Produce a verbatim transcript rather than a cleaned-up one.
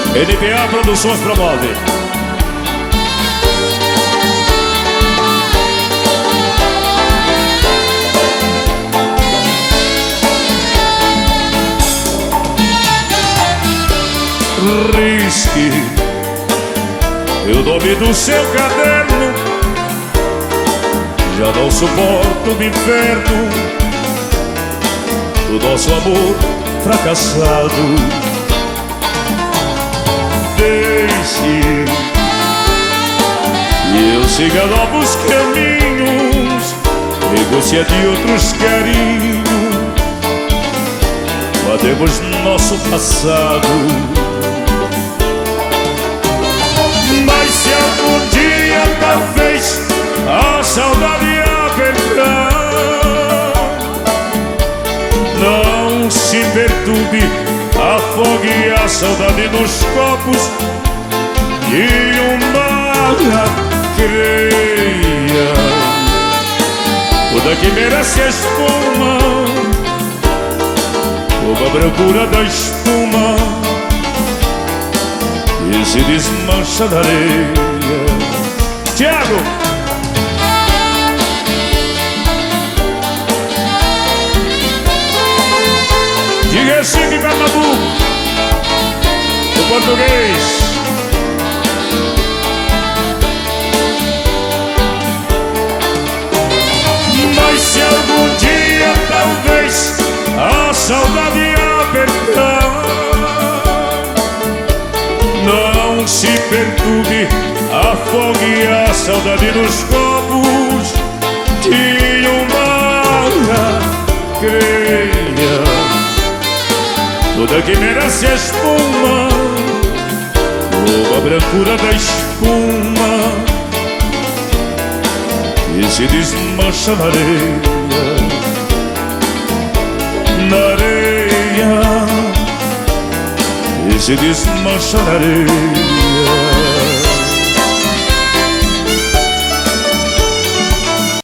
N P A Produções promove. Risque o nome do seu caderno. Já não suporto o inferno do nosso amor fracassado. Deixe que eu siga novos caminhos, negocie de outros carinhos, matemos nosso passado. Mas se algum dia talvez a saudade apertar, não se perturbe, afogue a saudade nos copos de uma creia. Toda que merece a espuma, como a brancura da espuma e se desmancha na areia. Tiago! De Recife e Pernambuco, o português. Mas se algum dia talvez a saudade apertar, não se perturbe, afogue a saudade nos copos de uma creia. Toda que merece a espuma, como a brancura da espuma e se desmancha na areia. Na areia e se desmancha na areia.